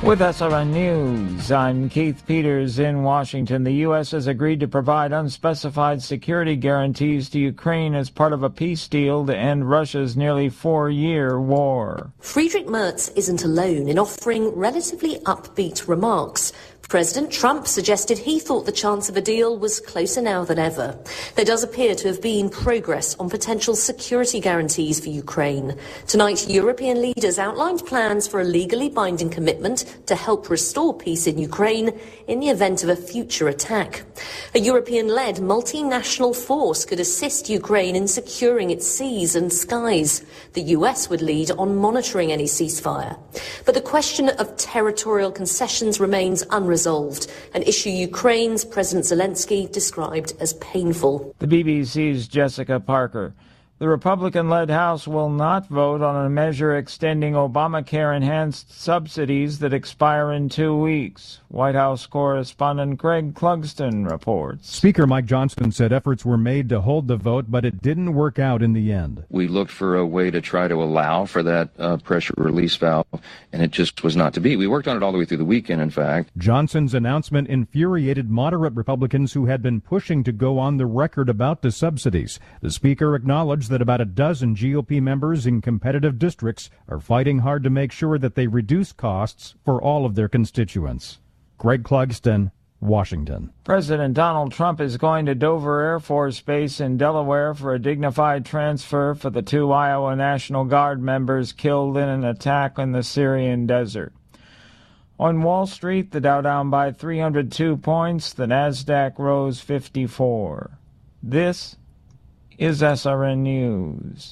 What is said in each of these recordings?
With SRN News, I'm Keith Peters in Washington. The U.S. has agreed to provide unspecified security guarantees to Ukraine as part of a peace deal to end Russia's nearly 4-year war. Friedrich Merz isn't alone in offering relatively upbeat remarks. President Trump suggested he thought the chance of a deal was closer now than ever. There does appear to have been progress on potential security guarantees for Ukraine. Tonight, European leaders outlined plans for a legally binding commitment to help restore peace in Ukraine in the event of a future attack. A European-led multinational force could assist Ukraine in securing its seas and skies. The US would lead on monitoring any ceasefire. But the question of territorial concessions remains unresolved, an issue Ukraine's President Zelensky described as painful. The BBC's Jessica Parker. The Republican-led House will not vote on a measure extending Obamacare-enhanced subsidies that expire in 2 weeks. White House correspondent Greg Clugston reports. Speaker Mike Johnson said efforts were made to hold the vote, but it didn't work out in the end. We looked for a way to try to allow for that pressure release valve, and it just was not to be. We worked on it all the way through the weekend, in fact. Johnson's announcement infuriated moderate Republicans who had been pushing to go on the record about the subsidies. The Speaker acknowledged that about a dozen GOP members in competitive districts are fighting hard to make sure that they reduce costs for all of their constituents. Greg Clugston, Washington. President Donald Trump is going to Dover Air Force Base in Delaware for a dignified transfer for the 2 Iowa National Guard members killed in an attack in the Syrian desert. On Wall Street, the Dow down by 302 points, the Nasdaq rose 54. This is SRN News.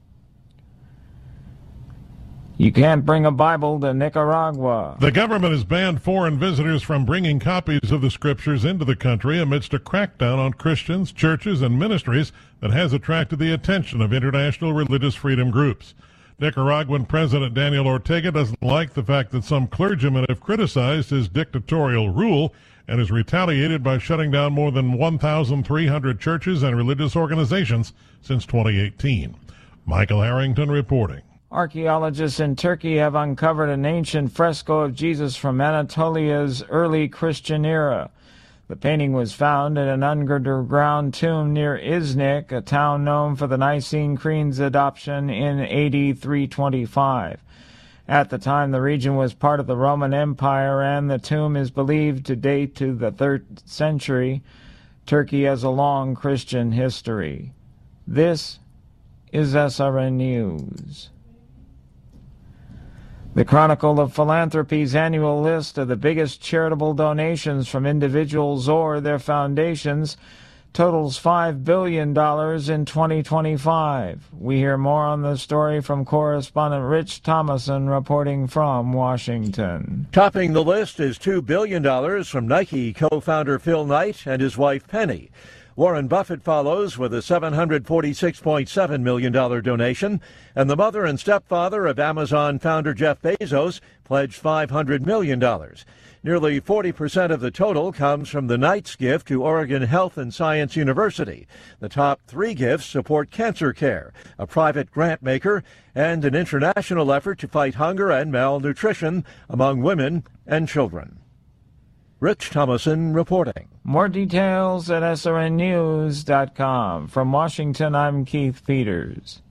You can't bring a Bible to Nicaragua. The government has banned foreign visitors from bringing copies of the scriptures into the country amidst a crackdown on Christians, churches, and ministries that has attracted the attention of international religious freedom groups. Nicaraguan President Daniel Ortega doesn't like the fact that some clergymen have criticized his dictatorial rule and has retaliated by shutting down more than 1,300 churches and religious organizations since 2018. Michael Harrington reporting. Archaeologists in Turkey have uncovered an ancient fresco of Jesus from Anatolia's early Christian era. The painting was found in an underground tomb near Iznik, a town known for the Nicene Creed's adoption in AD 325. At the time, the region was part of the Roman Empire, and the tomb is believed to date to the 3rd century. Turkey has a long Christian history. This is SRN News. The Chronicle of Philanthropy's annual list of the biggest charitable donations from individuals or their foundations totals $5 billion in 2025. We hear more on the story from correspondent Rich Thomason reporting from Washington. Topping the list is $2 billion from Nike co-founder Phil Knight and his wife Penny. Warren Buffett follows with a $746.7 million donation, and the mother and stepfather of Amazon founder Jeff Bezos pledged $500 million. Nearly 40% of the total comes from the Knight's gift to Oregon Health and Science University. The top 3 gifts support cancer care, a private grant maker, and an international effort to fight hunger and malnutrition among women and children. Rich Thomason reporting. More details at srnnews.com. From Washington, I'm Keith Peters.